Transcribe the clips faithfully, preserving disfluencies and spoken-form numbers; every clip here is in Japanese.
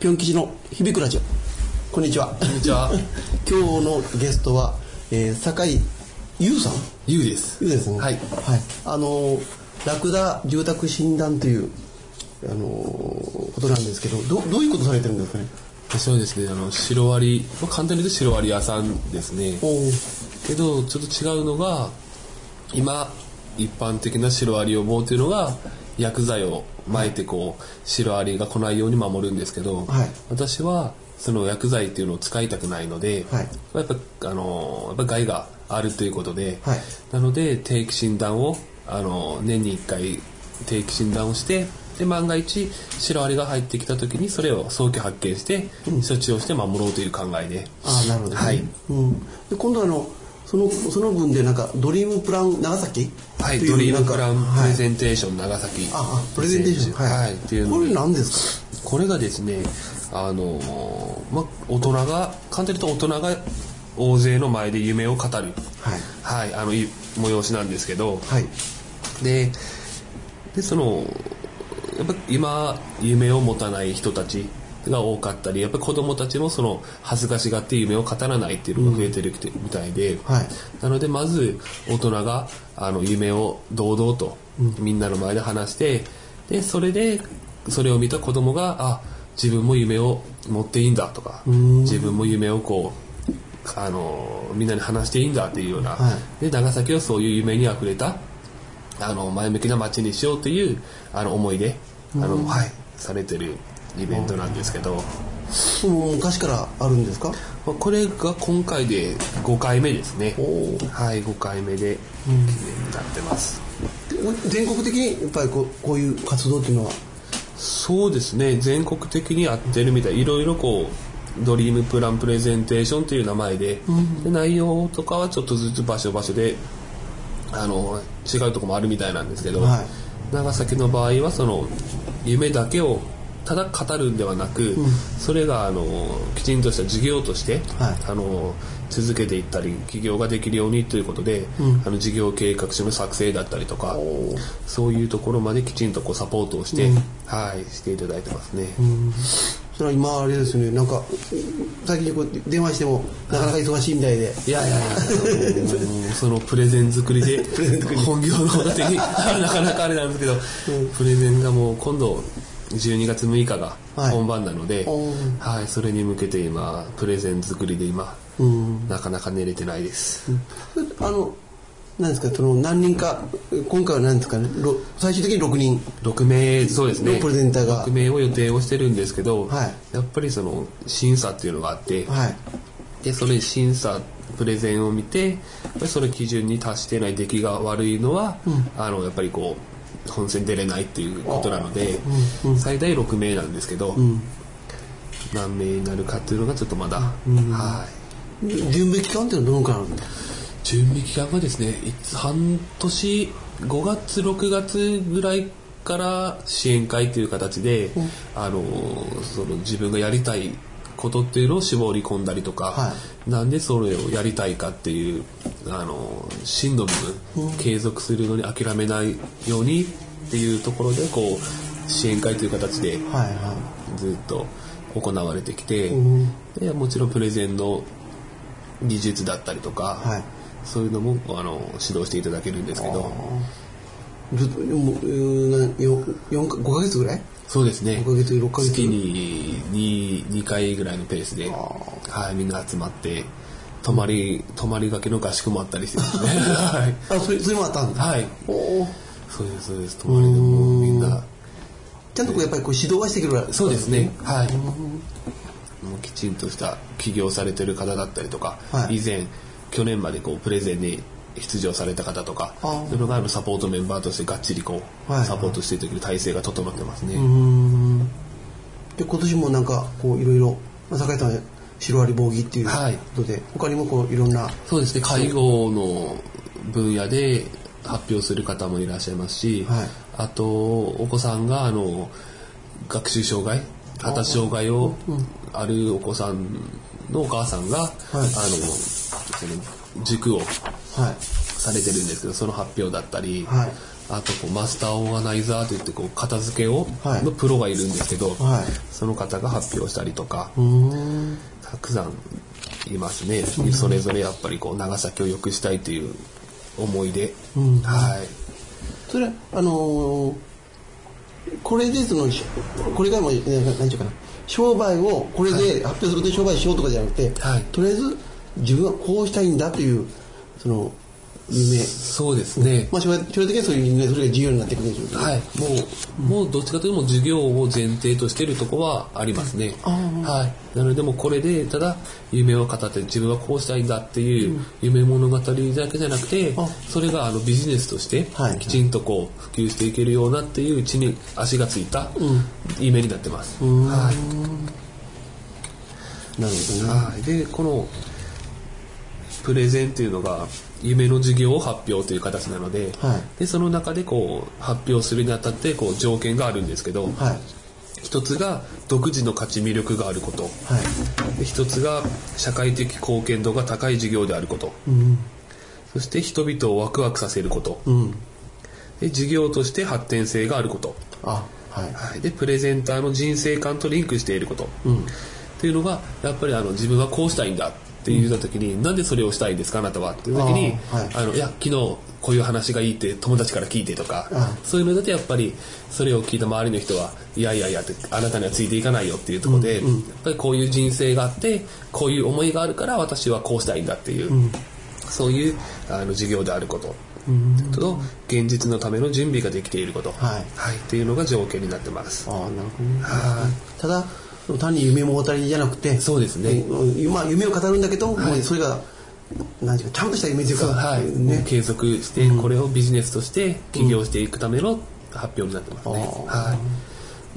ぴょん吉の響くラジオ。こんにちは。 こんにちは。 今日のゲストは、えー、酒井優さん。 優です。 優ですね。 はい。 はい。あのラクダ住宅診断というあのことなんですけど、どどういうことされてるんですかね。 私はですね、あのシロアリ、まあ、簡単に言うとシロアリ屋さんですね。けどちょっと違うのが、今一般的なシロアリ予防というのが薬剤を撒いてこうシロアリが来ないように守るんですけど、はい、私はその薬剤っていうのを使いたくないので、はい、やっぱあのやっぱ害があるということで、はい、なので定期診断をあの年にいっかい定期診断をして、で万が一シロアリが入ってきた時にそれを早期発見して処置をして守ろうという考えで、 ああなるほど、ね、はい、うん、で今度あのそのその分でなんかドリームプラン長崎、 はい、ドリームプランプレゼンテーション長崎、 ああプレゼンテーション、はい、はい、っていうの。これ何ですか。 これがですね、あのま大人が簡単に言うと大人が大勢の前で夢を語る、はい、はい、あの催しなんですけど、はい、ででそのやっぱ今夢を持たない人たちが多かったり、やっぱり子どもたちもその恥ずかしがって夢を語らないっていうのが増えてるみたいで、うん、はい、なのでまず大人があの夢を堂々とみんなの前で話して、でそれでそれを見た子どもが、あ、自分も夢を持っていいんだとか、うん、自分も夢をこうあのみんなに話していいんだっていうような、はい、で長崎はそういう夢にあふれたあの前向きな街にしようというあの思いであの、うん、はい、されてるイベントなんですけど、 うん、昔からあるんですか。 これが今回でごかいめですね。はい、ごかいめで記念になってます、 うん、全国的にやっぱりこう、こういう活動っていうのは。 そうですね、全国的にやってるみたい。いろいろこうドリームプランプレゼンテーションという名前で、うん、で内容とかはちょっとずつ場所場所であの違うところもあるみたいなんですけど、はい、長崎の場合はその夢だけをただ語るんではなく、うん、それがあのきちんとした事業として、はい、あの続けていったり起業ができるようにということで、うん、あの事業計画書の作成だったりとか、そういうところまできちんとこうサポートをして、うん、はい、していただいてますね。うん、 それは今あれですね、なんか最近こう電話してもなかなか忙しいみたいで、 いやいやいやそのプレゼン作りで本業の方になかなかあれなんですけど、うん、プレゼンがもう今度じゅうにがつむいかが本番なので、はいはい、それに向けて今プレゼン作りで今、うん、なかなか寝れてないです、うん、 あの何ですか、その何人か今回は何ですかね、最終的にろくにんろくめい、そうですね、 プレゼンターがろくめいを予定をしてるんですけど、はい、やっぱりその審査っていうのがあって、はい、でそれ審査プレゼンを見てやっぱりそれ基準に達してない出来が悪いのは、うん、あのやっぱりこう本戦出れないっていうことなので、うんうん、最大ろくめいなんですけど、うん、何名になるかっていうのがちょっとまだ、うん、はい。 準備期間っていうのはどのくらいあるんですか。 準備期間はですね、半年ごがつろくがつぐらいから支援会という形で、うん、あのその自分がやりたいことっていうのを絞り込んだりとか、はい、なんでそれをやりたいかっていうあの真の部分、うん、継続するのに諦めないようにっていうところでこう支援会という形でずっと行われてきて、はいはい、でもちろんプレゼンの技術だったりとか、はい、そういうのもあの指導していただけるんですけど、 ずっとごかげつぐらい。 そうですね、 ごかげつろっかげつ月に 2, にかいぐらいのペースで、はい、みんな集まって泊まり泊まりがけの合宿もあったりしてですねはい、 あ、それそれもあったんですか。 はい、おそうですそうです、泊まりでもみんなちゃんとこうやっぱりこう指導はしてくれる。 そうですね、はい、もうきちんとした起業されてる方だったりとか、はい、以前去年までこうプレゼンに出場された方とか、そういうのがあのサポートメンバーとしてがっちりこう、はいはい、サポートしていただける体制が整ってますね。うーんで今年もなんかこういろいろ酒井さんはシロアリ防御っていうことで、はい、他にもこういろんな、 そうですね、介護の分野で発表する方もいらっしゃいますし、はい、あとお子さんがあの学習障害発達障害をあるお子さんのお母さんが、はい、あのその塾をされてるんですけど、その発表だったり、はい、 あとこうマスターオーガナイザーといってこう片付けを、はい、のプロがいるんですけど、はい、その方が発表したりとか、たくさんいますね。それぞれやっぱりこう長崎を良くしたいという思いで、はい。 それはあのー、これでそのこれからも何て言うかな、商売をこれで発表すると商売しようとかじゃなくて、はい、とりあえず自分はこうしたいんだというその夢。 そうですね。 まあ将来的にはそういう夢、それが事業になってくるんでしょうね。 はい。もう、もうどっちかというと授業を前提としているところはありますね。はい。なのでもうこれでただ夢を語って自分はこうしたいんだっていう夢物語だけじゃなくて、うん、それがあのビジネスとしてきちんとこう普及していけるようなっていう地に足がついた夢になってます。うん、はい。 なるほどね。 はい。でこのプレゼンっていうのが夢の授業を発表という形なので、はい、でその中でこう発表するにあたってこう条件があるんですけど、はい、一つが独自の価値魅力があること、はい、で一つが社会的貢献度が高い事業であること、うん、そして人々をワクワクさせること、うん、で事業として発展性があること、あ、はいはい、でプレゼンターの人生観とリンクしていること、うん、っていうのがやっぱりあの自分はこうしたいんだって言った時に、うん、なんでそれをしたいんですかあなたはっていう時に、あ、はい、あのいや昨日こういう話がいいって友達から聞いてとか、そういうのだとやっぱりそれを聞いた周りの人はいやいやいやってあなたにはついていかないよっていうところで、うんうん、やっぱりこういう人生があってこういう思いがあるから私はこうしたいんだっていう、うん、そういうあの事業であること、うん、と現実のための準備ができていること、はいはい、っていうのが条件になってます。 あ、なるほどね。はい、ただ単に夢物語じゃなくて、 そうですね、 まあ、夢を語るんだけど、はい、それが何ていうかちゃんとした夢というか、 はいね、継続してこれをビジネスとして起業していくための発表になってますね。うん、はい、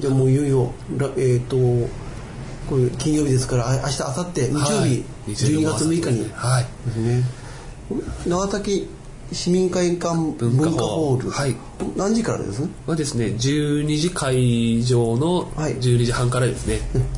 じゃあもういよいよ、えー、とこれ金曜日ですから明日明後日日曜日、はい、じゅうにがつむいかに、はいですね、長崎市民会館文化ホール、はい、何時からですはですねじゅうにじ会場のじゅうにじはんからですね、はい、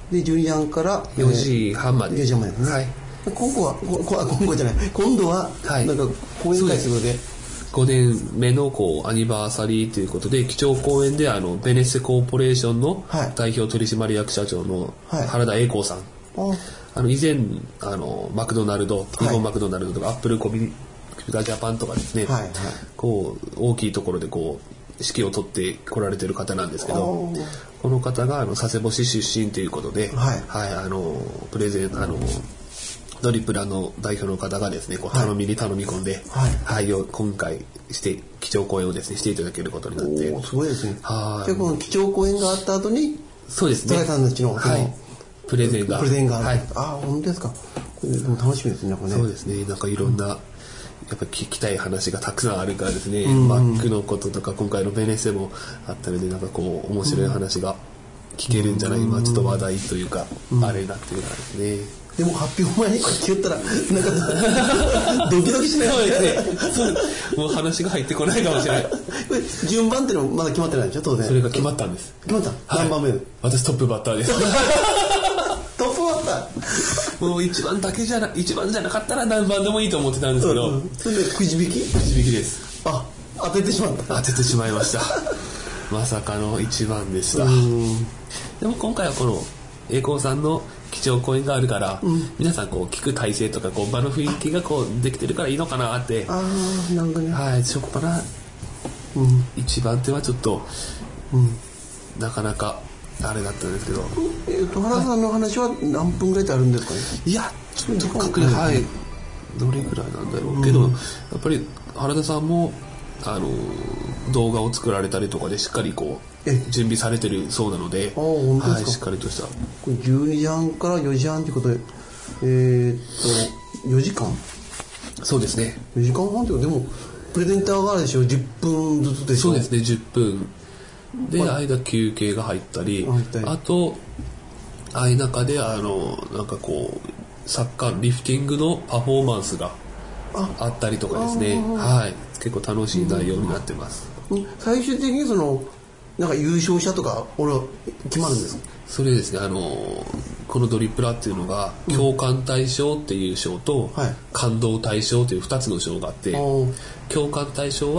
でじゅうにじはんからよじはんまで、 よじはんまでですね、はい、今後は今後じゃない今度はなんか講演会ということで、 ごねんめのこうアニバーサリーということで基調講演であのベネッセコーポレーションの代表取締役社長の原田栄光さん、はい、あの以前あのマクドナルド、日本マクドナルドとかアップルコミュニジャパンとかですね、はいはい、こう大きいところでこう指揮を取ってこられてる方なんですけど、この方があの佐世保市出身ということで、はいはい、あのプレゼンあのドリプラの代表の方がですねこう頼みに頼み込んで、はいはい、今回して基調講演をですねしていただけることになって、 おすごいですね。はい。でこの基調講演があった後にそうですね、 高井さんたちの、はい、 プレゼンがプレゼンがある、はい、あ本当ですか。これでも楽しみですね。なんかね。 そうですね。なんかいろんな、うん、やっぱ聞きたい話がたくさんあるからですね、うんうん、マックのこととか今回のベネッセもあったのでなんかこう面白い話が聞けるんじゃない、うん、今ちょっと話題というか、うん、あれになってるからですね。 でも発表前にこうやって言ったらなんかドキドキしないですね。そうもう話が入ってこないかもしれない。これ順番っていうのもまだ決まってないでしょ当然。 それが決まったんです。 決まった、はい、何番目？ 私トップバッターです。 トップバッターもう一番だけじゃな一番じゃなかったら何番でもいいと思ってたんですけど、うんうん、 それでくじ引き？ くじ引きです。 あ当ててしまった当ててしまいましたまさかの一番でした。うんでも今回はこの栄光さんの基調講演があるから、うん、皆さんこう聞く体制とかこう場の雰囲気がこうできてるからいいのかなって。 ああなんかね。 はい、しょっぱな、うん、一番手はちょっと、うん、なかなかあれだったんですけど。 えーと原さんの話は何分ぐらいであるんですかね。 いやちょっと確認はいどれぐらいなんだろうけど、うん、やっぱり原田さんもあの動画を作られたりとかでしっかりこう準備されてるそうなので、あ本当ですか、はい、しっかりとした。 これじゅうにじはんからよじはんということで、えー、っとよじかん。 そうですね。 よじかんはんというかでもプレゼンターがあるでしょじゅっぷんずつでしょ。 そうですねじゅっぷんで、まあ、間休憩が入ったり、あと間中であのなんかこうサッカーリフティングのパフォーマンスがあったりとかですね、はい結構楽しい内容になってます。 うん、最終的にそのなんか優勝者とか俺は決まるんですか。 それですねあのこのドリプラっていうのが共感対象っていう賞と、うんはい、感動対象というふたつの賞があって、共感対象は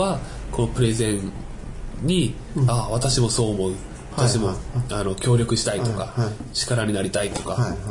このプレゼンに、うん、ああ私もそう思う、私も、はいはい、あの協力したいとか、はいはい、力になりたいとか、はいはい、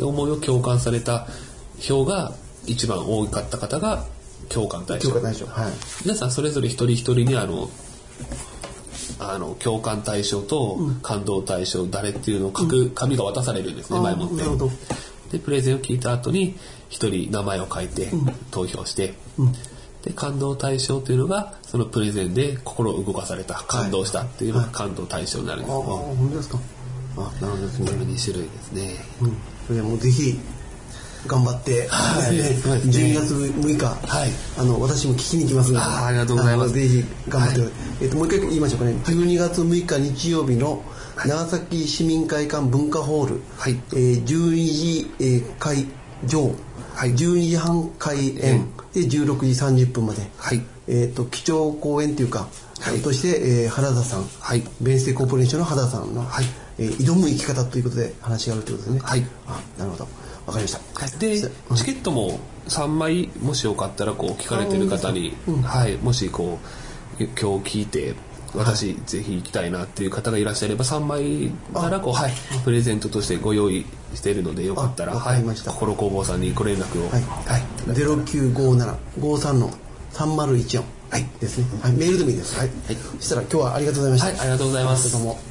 思いを共感された票が一番多かった方が共感対象。 共感対象、はい、 皆さんそれぞれ一人一人にあのあの共感対象と感動対象、うん、誰っていうのを書く紙が渡されるんですね、うん、前もって。なるほど。でプレゼンを聞いた後に一人名前を書いて投票して、うん、で感動対象というのがそのプレゼンで心を動かされた、感動したっていうのが感動対象になるんです。 はいはい、ああ本当ですか。あなるほどですね。 このに種類ですね。 うん、それでもうぜひ頑張って、はいね、じゅうにがつむいか、はい、あの私も聞きに行きますので、 あ, ありがとうございます。 ぜひ頑張って、はい、えっともう一回言いましょうかね。じゅうにがつむいか日曜日の長崎市民会館文化ホール、はい、えー、じゅうにじ、えー、会場、はい、じゅうにじはん開演、うん、でじゅうろくじさんじゅっぷんまで、はい、えっと基調講演というか、はい、として、えー、原田さん、はい、ベンステコーポレーションの原田さんの、はい、えー、挑む生き方ということで話があるということですね。はい、あなるほど。わかりました。 で、チケットもさんまいもしよかったらこう聞かれてる方に、うん、はい、もしこう今日聞いて私、はい、ぜひ行きたいなっていう方がいらっしゃればさんまいならこう、はい、プレゼントとしてご用意しているのでよかったら、はい、心工房さんにご連絡を、はいはい、ゼロきゅうごなな ごさん のさんまるいちよん、はい、ですね、はい、メールでもいいです。はい、はい、そしたら今日はありがとうございました。 はい、ありがとうございます。どうも。